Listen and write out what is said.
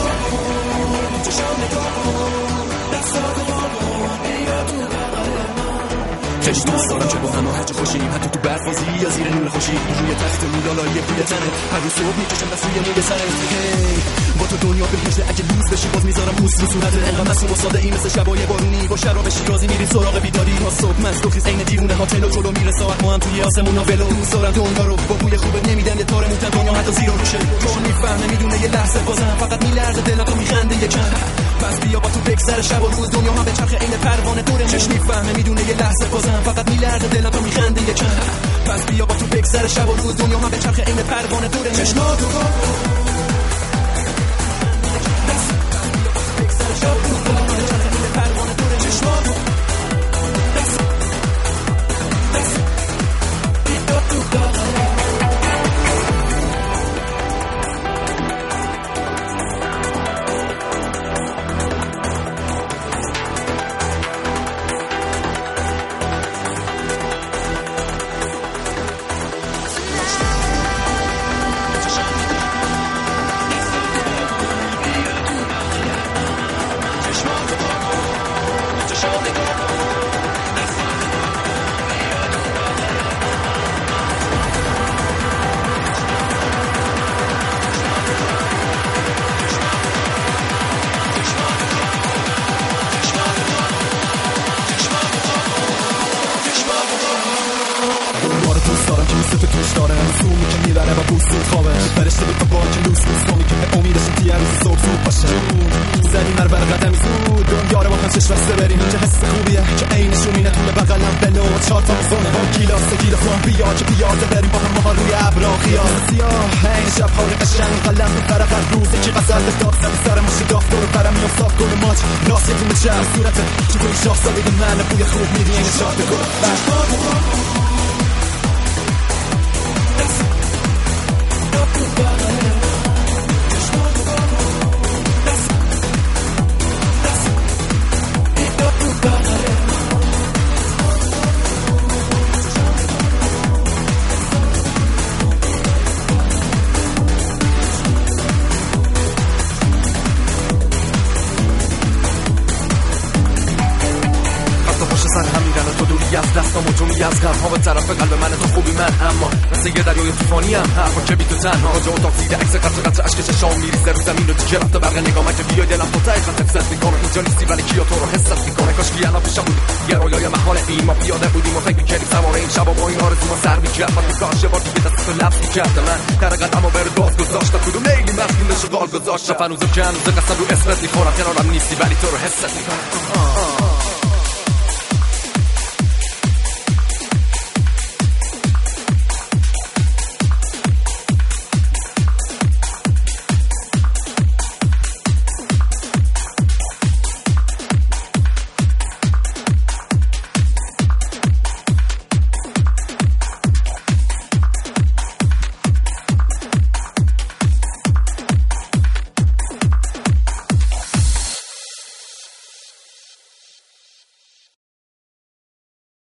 خیلی دوست دارم که با هم هرچه خوشیم، حتی تو برفازی یا زیر نور خوشی، روی تخت میلالایی بوی تنه، هر روز صبح میکشم دست روی موی سرت. با تو دنیا بهشته، اگه لوز بشی باز میذارم موس رو صورتت. انقدر مسئول و ساده ای مثل شبای بارونی، با شراب شیرازی میریم سراغ بیداری. ما صبح مست و خیز عین دیوونه هتل و جلو میره ساعت، ما هم توی آسمون و ولو. دوست دارم دنیا رو با بوی خوبت نمیدم یه تار موتن، دنیا حتی زیر و روشه. چون میفهمه میدونه یه لحظه بازم فقط میلرزه دلاتو میخنده یکم. پس بیا با تو بگذره شب و روز، دنیا هم به چرخ عین پروانه دور چشم میفهمه میدونه یه لحظه بازم فقط میلرزه دلاتو میخنده یکم. پس بیا با تو بگذره شب و روز، دنیا هم به چرخ عین پروانه دور چشماتو تو توش داره سومی که میبره و بوست خوابه فرشته به با که لوس سومی که به امیدش تیه روز صبح زود باشه زدیم هر بر قدمی زود دنیا رو با هم چشم بسته بریم که حس خوبیه که عینشون اینه تو به بغلم بلو چهار تا میزونه با گیلاس گیر خون بیا که پیاده بریم با هم ماها روی ابرا خیال سیاه عین شب خالی قشنگ قلم به فرق هر روز که غزل به داغ زد سر مشی داغ دور برم یا صاف گل ماچ راست یه دونه چرخ صورت تو توی شاخ زده من بوی خوب میدی این شاخ بگو از دستام و جمعی از غم ها به طرف قلب من تو خوبی من اما مثل یه دریای طوفانی هم حرفا که بی تو تنها جا اتاق زیر عکس قطر قطر عشق چشام میریزه رو زمین رو دیگه رفته برق نگامه که بیای دلم تو تای خط حفظت میکنه اینجا نیستی ولی کیا تو رو حست میکنه کاش که الان پیشم بودی یه رویای محال این ما پیاده بودیم و فکر میکردیم سوار این شبا با این آرزوما سر میکرد وقتی کاش یه بار دیگه دستتو لمس میکرد من در قدمو بر باز گذاشت کدوم لیلی مسکین شغال گذاشت هنوز که هنوز قسم رو اسمت میخورم کنارم نیستی ولی تو رو حست میکنم